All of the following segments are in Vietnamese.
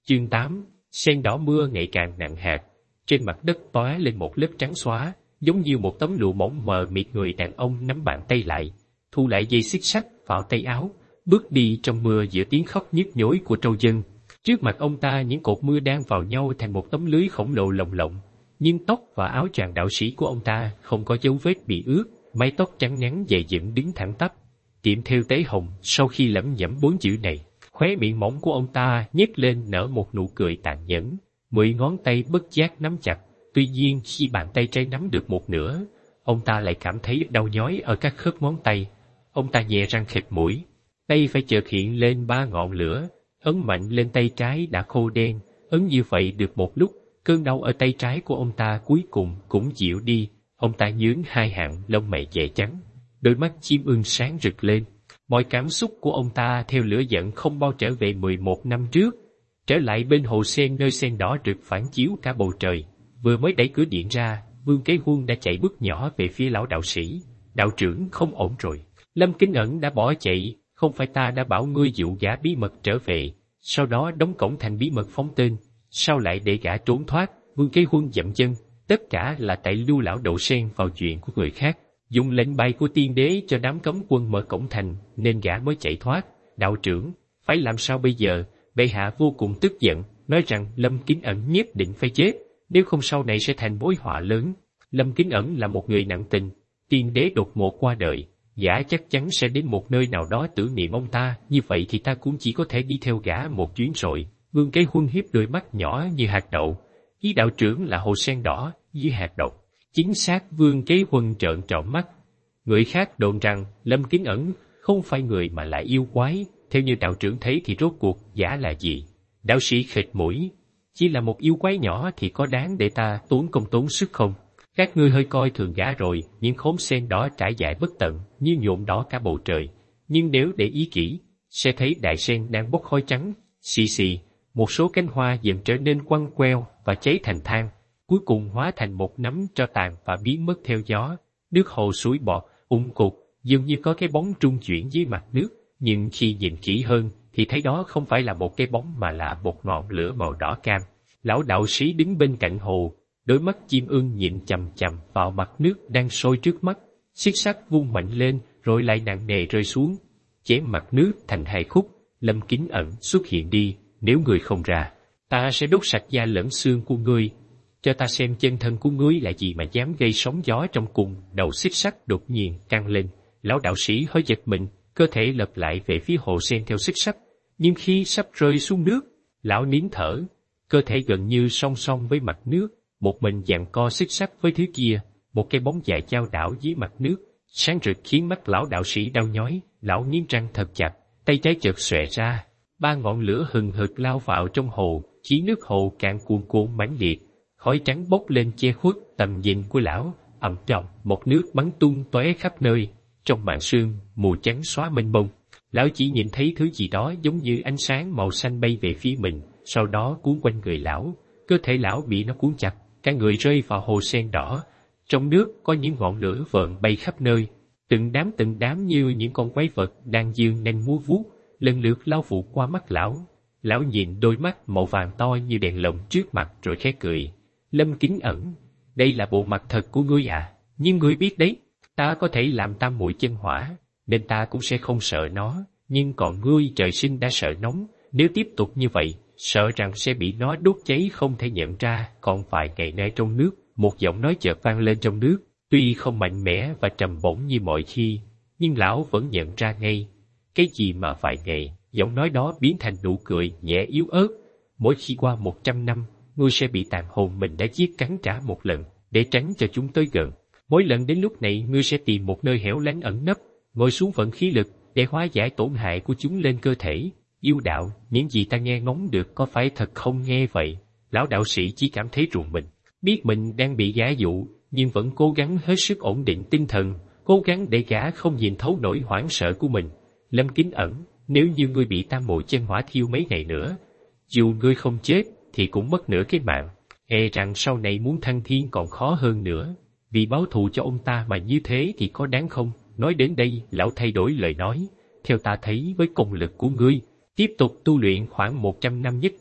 Chương 8. Sen đỏ mưa ngày càng nặng hạt. Trên mặt đất tóe lên một lớp trắng xóa, giống như một tấm lụa mỏng mờ mịt. Người đàn ông nắm bàn tay lại, thu lại dây xích sắt vào tay áo, bước đi trong mưa giữa tiếng khóc nhức nhối của trâu dân. Trước mặt ông ta những cột mưa đan vào nhau thành một tấm lưới khổng lồ lồng lộng, nhưng tóc và áo choàng đạo sĩ của ông ta không có dấu vết bị ướt, mái tóc trắng ngắn dày dựng đứng thẳng tắp. Tiệm thêu Tế Hồng sau khi lẩm nhẩm 4 chữ này, khóe miệng mỏng của ông ta nhếch lên nở một nụ cười tàn nhẫn, 10 ngón tay bất giác nắm chặt. Tuy nhiên khi bàn tay trái nắm được một nửa, ông ta lại cảm thấy đau nhói ở các khớp ngón tay. Ông ta nhè răng khịt mũi, tay phải chợt hiện lên 3 ngọn lửa, ấn mạnh lên tay trái đã khô đen. Ấn như vậy được một lúc, cơn đau ở tay trái của ông ta cuối cùng cũng dịu đi. Ông ta nhướng 2 hàng lông mày dẻ trắng, đôi mắt chim ưng sáng rực lên. Mọi cảm xúc của ông ta theo lửa giận không bao trở về 11 năm trước, trở lại bên hồ sen nơi sen đỏ rực phản chiếu cả bầu trời. Vừa mới đẩy cửa điện ra, Vương Kế Huân đã chạy bước nhỏ về phía lão đạo sĩ. Đạo trưởng, không ổn rồi. Lâm Kính Ẩn đã bỏ chạy. Không phải ta đã bảo ngươi dụ gã bí mật trở về, sau đó đóng cổng thành bí mật phóng tên, sao lại để gã trốn thoát? Vương Kế Huân dậm chân. Tất cả là tại Lưu lão đậu xen vào chuyện của người khác, dùng lệnh bài của tiên đế cho đám cấm quân mở cổng thành, nên gã mới chạy thoát. Đạo trưởng, phải làm sao bây giờ? Bệ hạ vô cùng tức giận, nói rằng Lâm Kính Ẩn nhất định phải chết, nếu không sau này sẽ thành mối họa lớn. Lâm Kính Ẩn là một người nặng tình, tiên đế đột ngột qua đời, gã chắc chắn sẽ đến một nơi nào đó tưởng niệm ông ta, như vậy thì ta cũng chỉ có thể đi theo gã một chuyến rồi. Vương Kế Huân hiếp đôi mắt nhỏ như hạt đậu. Ý đạo trưởng là hồ sen đỏ với hạt đậu. Chính xác. Vương Kế Huân trợn tròn mắt. Người khác đồn rằng Lâm Kính Ẩn không phải người mà là yêu quái, theo như đạo trưởng thấy thì rốt cuộc gã là gì? Đạo sĩ khịt mũi. Chỉ là một yêu quái nhỏ thì có đáng để ta tốn công tốn sức không? Các ngươi hơi coi thường gã rồi. Những khóm sen đỏ trải dài bất tận như nhuộm đỏ cả bầu trời, nhưng nếu để ý kỹ sẽ thấy đại sen đang bốc khói trắng xì xì. Một số cánh hoa dần trở nên quăng queo và cháy thành than, cuối cùng hóa thành một nắm tro tàn và biến mất theo gió. Nước hồ suối bọt cục, dường như có cái bóng trung chuyển dưới mặt nước, nhưng khi nhìn kỹ hơn thì thấy đó không phải là một cái bóng mà là một ngọn lửa màu đỏ cam. Lão đạo sĩ đứng bên cạnh hồ, đôi mắt chim ưng nhìn chằm chằm vào mặt nước đang sôi trước mắt. Xiết sắt vung mạnh lên rồi lại nặng nề rơi xuống, chém mặt nước thành 2 khúc. Lâm Kính Ẩn, xuất hiện đi, nếu ngươi không ra, ta sẽ đốt sạch da lẫn xương của ngươi. Cho ta xem chân thân của ngươi là gì mà dám gây sóng gió trong cung. Đầu xích sắt đột nhiên căng lên, lão đạo sĩ hơi giật mình, cơ thể lật lại về phía hồ sen theo xích sắt. Nhưng khi sắp rơi xuống nước, lão nín thở, cơ thể gần như song song với mặt nước, một mình giằng co xích sắt với thứ kia. Một cái bóng dài chao đảo dưới mặt nước, sáng rực khiến mắt lão đạo sĩ đau nhói. Lão nghiến răng thật chặt, tay trái chợt xòe ra, 3 ngọn lửa hừng hực lao vào trong hồ, khiến nước hồ cạn cuồn cuộn mãnh liệt. Khói trắng bốc lên che khuất tầm nhìn của lão. Ầm ầm, một nước bắn tung tóe khắp nơi. Trong màn sương mù trắng xóa mênh mông, lão chỉ nhìn thấy thứ gì đó giống như ánh sáng màu xanh bay về phía mình, sau đó cuốn quanh người lão. Cơ thể lão bị nó cuốn chặt, cả người rơi vào hồ sen đỏ. Trong nước có những ngọn lửa vờn bay khắp nơi, từng đám như những con quái vật đang giương nanh múa vuốt, lần lượt lao vụ qua mắt lão. Lão nhìn đôi mắt màu vàng to như đèn lồng trước mặt rồi khẽ cười. Lâm Kính Ẩn, đây là bộ mặt thật của ngươi à? Nhưng ngươi biết đấy, ta có thể làm tam muội chân hỏa, nên ta cũng sẽ không sợ nó. Nhưng còn ngươi trời sinh đã sợ nóng, nếu tiếp tục như vậy, sợ rằng sẽ bị nó đốt cháy không thể nhận ra. Còn vài ngày nay trong nước, một giọng nói chợt vang lên trong nước, tuy không mạnh mẽ và trầm bổng như mọi khi, nhưng lão vẫn nhận ra ngay. Cái gì mà vài ngày? Giọng nói đó biến thành nụ cười nhẹ yếu ớt. Mỗi khi qua 100 năm, ngươi sẽ bị tàn hồn mình đã giết cắn trả một lần, để tránh cho chúng tới gần. Mỗi lần đến lúc này, ngươi sẽ tìm một nơi hẻo lánh ẩn nấp, ngồi xuống vận khí lực để hóa giải tổn hại của chúng lên cơ thể. Yêu đạo, những gì ta nghe ngóng được có phải thật không nghe vậy? Lão đạo sĩ chỉ cảm thấy rùng mình, biết mình đang bị gã dụ, nhưng vẫn cố gắng hết sức ổn định tinh thần, cố gắng để gã không nhìn thấu nỗi hoảng sợ của mình. Lâm Kính Ẩn, nếu như ngươi bị tam muội chân hỏa thiêu mấy ngày nữa, dù ngươi không chết thì cũng mất nửa cái mạng, e rằng sau này muốn thăng thiên còn khó hơn nữa. Vì báo thù cho ông ta mà như thế thì có đáng không? Nói đến đây, lão thay đổi lời nói. Theo ta thấy, với công lực của ngươi, tiếp tục tu luyện khoảng 100 năm nhất định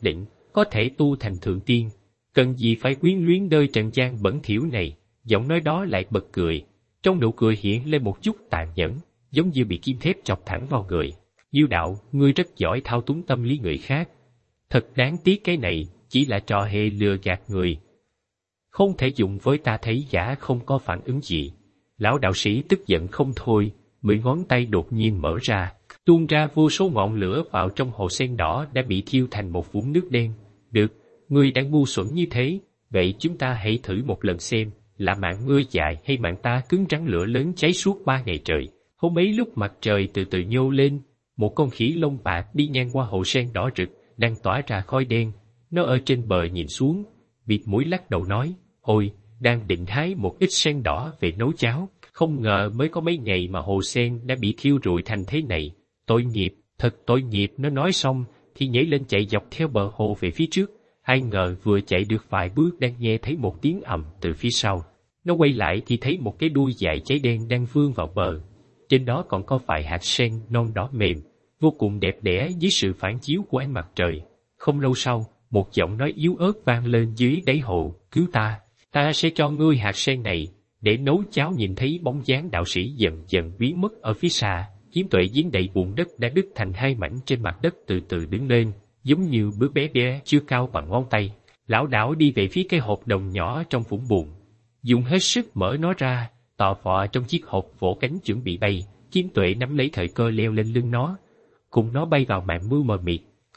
có thể tu thành thượng tiên. Cần gì phải quyến luyến nơi trần gian bẩn thỉu này. Giọng nói đó lại bật cười. Trong nụ cười hiện lên một chút tàn nhẫn, giống như bị kim thép chọc thẳng vào người. Diêu đạo, ngươi rất giỏi thao túng tâm lý người khác. Thật đáng tiếc cái này chỉ là trò hề lừa gạt người. Không thể dùng với ta. Thấy giả không có phản ứng gì. Lão đạo sĩ tức giận không thôi, 10 ngón tay đột nhiên mở ra, tuôn ra vô số ngọn lửa vào trong hồ sen đỏ đã bị thiêu thành một vũng nước đen. Được, ngươi đang ngu xuẩn như thế, vậy chúng ta hãy thử một lần xem, là mạng ngươi dài hay mạng ta cứng rắn. Lửa lớn cháy suốt 3 ngày trời. Hôm ấy lúc mặt trời từ từ nhô lên, một con khỉ lông bạc đi ngang qua hồ sen đỏ rực, đang tỏa ra khói đen. Nó ở trên bờ nhìn xuống, bịt mũi lắc đầu nói, ôi, đang định hái một ít sen đỏ về nấu cháo, không ngờ mới có mấy ngày mà hồ sen đã bị thiêu rụi thành thế này. Tội nghiệp, thật tội nghiệp. Nó nói xong thì nhảy lên chạy dọc theo bờ hồ về phía trước. Ai ngờ vừa chạy được vài bước đang nghe thấy một tiếng ầm từ phía sau. Nó quay lại thì thấy một cái đuôi dài cháy đen đang vươn vào bờ. Trên đó còn có vài hạt sen non đỏ mềm, vô cùng đẹp đẽ dưới sự phản chiếu của ánh mặt trời. Không lâu sau, một giọng nói yếu ớt vang lên dưới đáy hồ, cứu ta, ta sẽ cho ngươi hạt sen này, để nấu cháo. Nhìn thấy bóng dáng đạo sĩ dần dần biến mất ở phía xa, kiếm tuệ dính đầy bùn đất đã đứt thành hai mảnh trên mặt đất từ từ đứng lên, giống như bướu bé bé chưa cao bằng ngón tay. Lão đảo đi về phía cái hộp đồng nhỏ trong vũng bùn, dùng hết sức mở nó ra, tò phò trong chiếc hộp vỗ cánh chuẩn bị bay. Kiếm tuệ nắm lấy thời cơ leo lên lưng nó, cùng nó bay vào màn mưa mờ mịt.